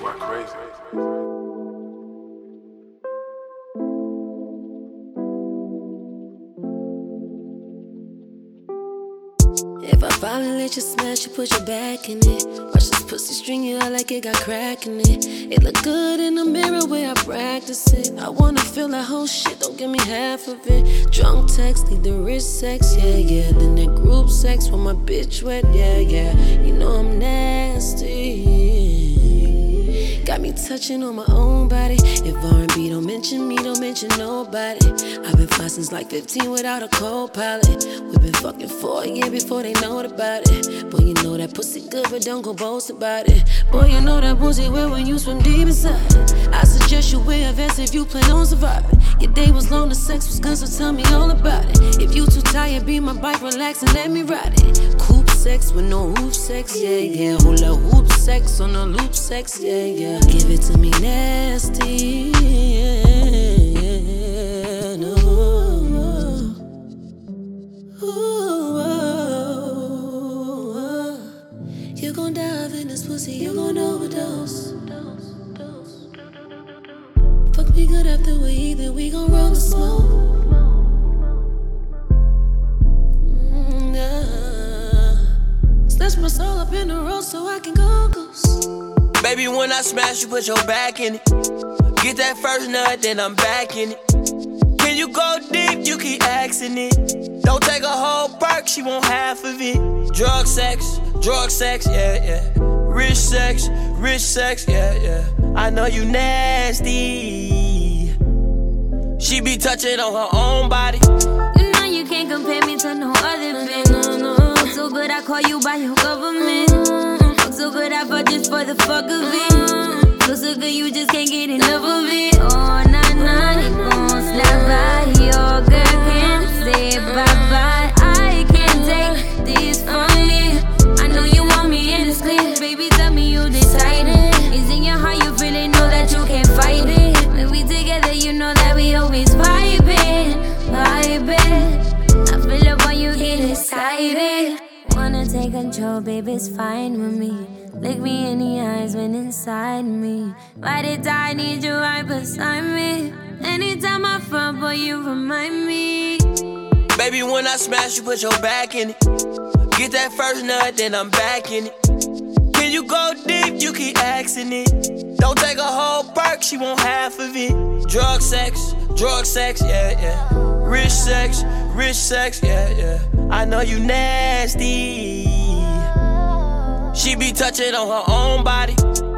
my crazy. If I finally let you smash, you put your back in it. Watch this pussy string you out like it got crack in it. It look good in the mirror where I practice it. I wanna feel that whole shit, don't give me half of it. Drunk text, leave the wrist sex, yeah, yeah. Then that group sex when my bitch wet, yeah, yeah. You know I'm nasty. Got me touching on my own body. If R&B don't mention me, don't mention nobody. I've been fine since like 15 without a co-pilot. We've been fucking for a year before they know about it. Boy, you know that pussy good, but don't go boast about it. Boy, you know that pussy well when you swim deep inside. I suggest you wear a vest if you plan on surviving. Your day was long, the sex was good, so tell me all about it. If you too tired, be my bike, relax and let me ride it. Coupe sex with no hoop sex, yeah, yeah. Hula hoop sex on a loop sex, yeah, yeah. Give it to me nasty, yeah, no. You gon' dive in this pussy, you gon' overdose. Fuck me good after we eat, then we gon' roll the smoke. Snatch my soul up in the road so I can go ghost. Baby, when I smash, you put your back in it. Get that first nut, then I'm back in it. Can you go deep? You keep asking it. Don't take a whole perk, she want half of it. Drug sex, yeah, yeah. Rich sex, yeah, yeah. I know you nasty. She be touching on her own body. You know you can't compare me to no other bitch. No. Fuck so good I call you by your government. Fuck so good I fuck just for the fuck of it. Feel so good you just can't get enough of it. Oh, nah, it gon' slap by. Your girl can't say bye-bye. I can't take this from me. I know you want me in this clear. Baby, tell me you decided. It's in your heart, you really know that you can't fight it. When we together, you know that we always vibing. I feel it when you get excited. Wanna take control, baby, it's fine with me. Look me in the eyes when inside me. Ride it down, I need you right beside me. Anytime I front, boy, you remind me. Baby, when I smash, you put your back in it. Get that first nut, then I'm back in it. Can you go deep? You keep asking it. Don't take a whole perk, she want half of it. Drug sex, yeah, yeah. Rich sex, yeah, yeah. I know you nasty. She be touching on her own body.